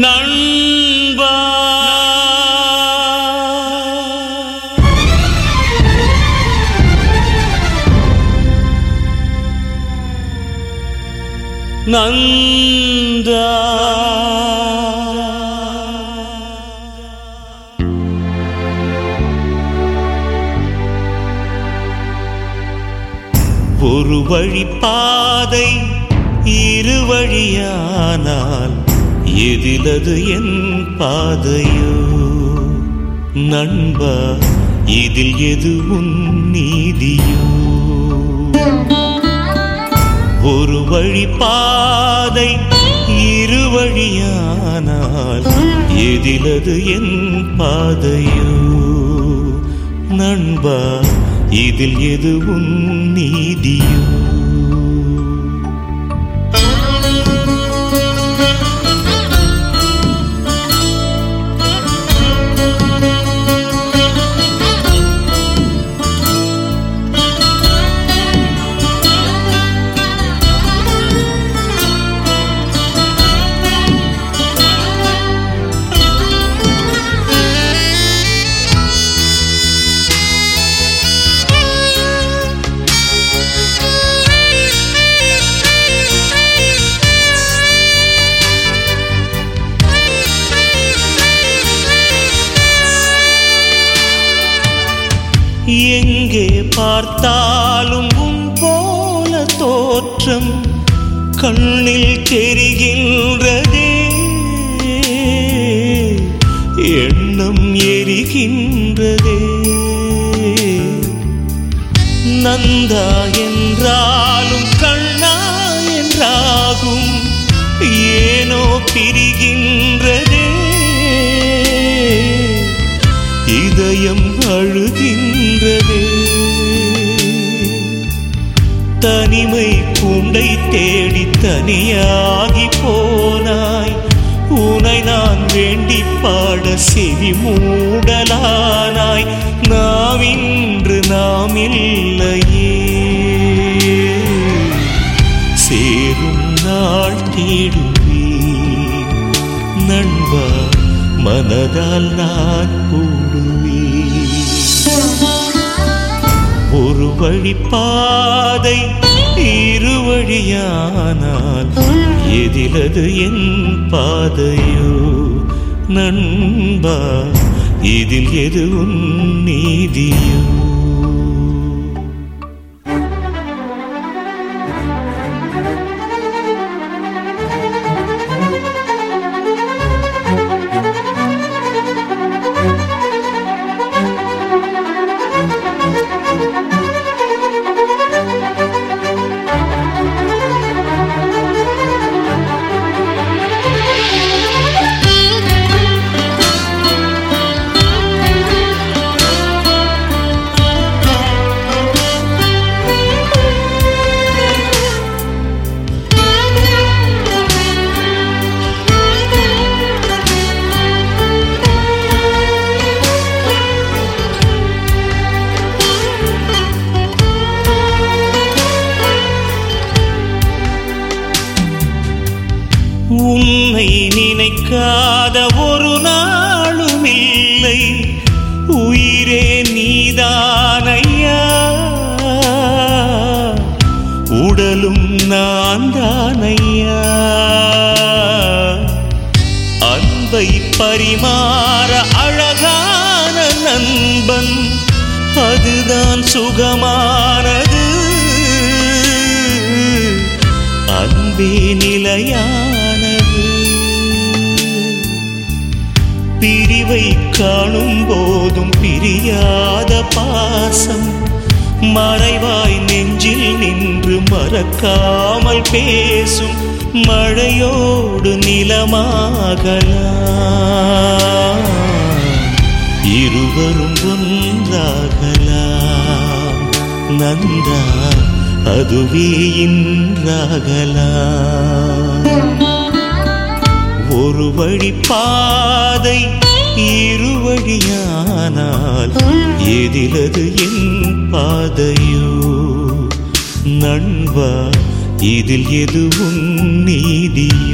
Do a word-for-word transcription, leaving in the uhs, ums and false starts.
நண்பா நந்தா ஒரு வழி பாதை இரு வழியானால் எதிலது என் பாதையோ நண்பா இதில் எது உன் நீதியோ ஒரு வழி பாதை இரு வழியானால் எதிலது என் பாதையோ நண்பா இதில் எது உன் நீதியோ எங்கே பார்த்தாலும் உன் போல தோற்றம் கண்ணில் தெரிகின்றதே எண்ணம் எரிகின்றதே நந்தா என்றாலும் கண்ணா என்றாகும் ஏனோ பிரிகின்றதே இதயம் அழுகின்றதே தனிமை கூண்டை தேடி தனியாகி போனாய் உனை நான் வேண்டி பாட செவி மூடலானாய் நாம் இன்று நாம் இல்லையே சேரும் நாள் தேடுவேன் நண்பா மனதால் நான் கூடுவேன் ஒரு வழி பாதை இரு வழியானால் எதிலது என் பாதையோ நண்பா இதில் எது உன் நீதியோ உன்னை நினைக்காத ஒரு நாளும் இல்லை உயிரே நீதானையா உடலும் நான் தானையா அன்பை பரிமாற அழகான நண்பன் அதுதான் சுகமானது அன்பே நிலையானது பிரிவை காணும் போதும் பிரியாத பாசம் மறைவாய் நெஞ்சில் நின்று மறக்காமல் பேசும் மழையோடு நிலமாகலாம் இருவரும் ஒன்றாகலாம் நந்தா அதுவே இன்றாகலாம் ஒரு வழி பாதை இரு வழியானால் எதிலது என் பாதையோ நண்பா இதில் எது உன் நீதியோ